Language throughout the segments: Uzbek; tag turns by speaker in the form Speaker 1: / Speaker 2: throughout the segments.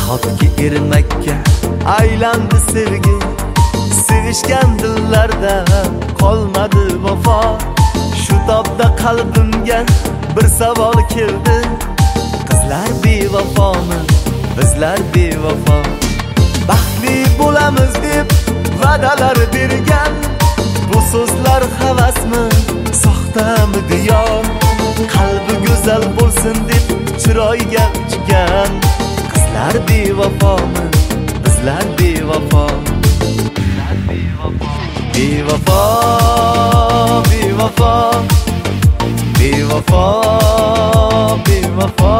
Speaker 1: Nahotki ermakka aylandi sevgi, sevishgan dillarda qolmadi vafo. Shu tobda qalbimga bir savol keldi, qizlar bevafomi, bizlar bevafo? Baxtli bo'lamiz deb va'dalar bergan, bu so'zlar havasmi, soxtami diyor? Qalbi go'zal bo'lsin deb chiroyga uchgan, qizlar bevafomi, bizlar bevafo? Bevafo, bevafo, bevafo, bevafo.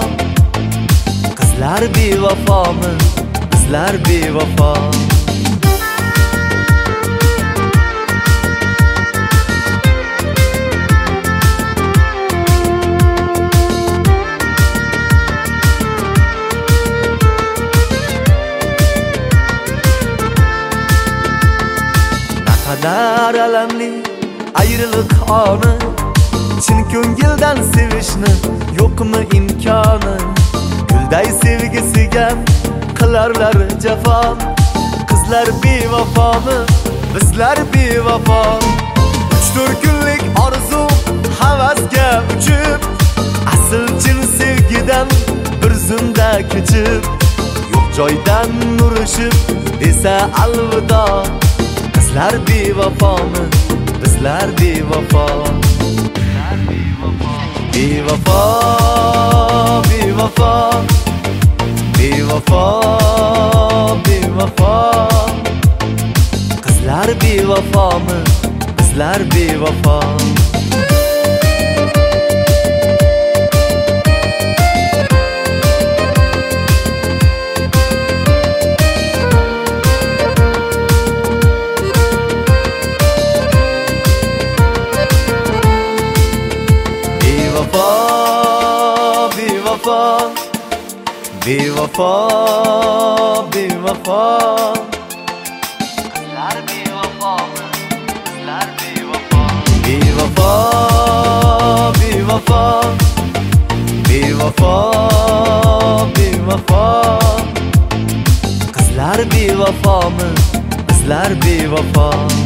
Speaker 1: Qizlar bevafomi, bizlar bevafo? Naqadar alamli ayriliq oni, chin ko'ngildan sevishni yo'qmi imkoni? Gulday sevgisiga qilarlar jafo, qizlar bevafomi, bizlar bevafo? 3-4 kunlik orzu havasga uchib, asl chin sevgidan bir zumda kechib, yo'q joydan urishib desa alvido. Qizlar bevafomi, bizlar bevafo? Bevafo, bevafo, bevafo, bevafo. Qizlar bevafomi, bizlar bevafo? Bevafo, bevafo. Qizlar bevafomi, bizlar bevafo? Bevafo, bevafo, bevafo, bevafo. Qizlar bevafomi, bizlar bevafo?